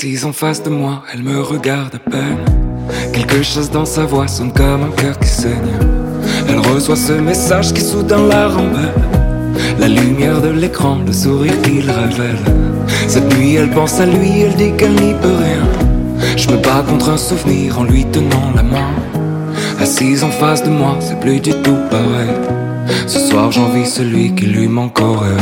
Assise en face de moi, elle me regarde à peine. Quelque chose dans sa voix sonne comme un cœur qui saigne. Elle reçoit ce message qui soudain la rembelle. La lumière de l'écran, le sourire qu'il révèle. Cette nuit elle pense à lui, elle dit qu'elle n'y peut rien. Je me bats contre un souvenir en lui tenant la main. Assise en face de moi, c'est plus du tout pareil. Ce soir j'envie celui qui lui manque au rêve.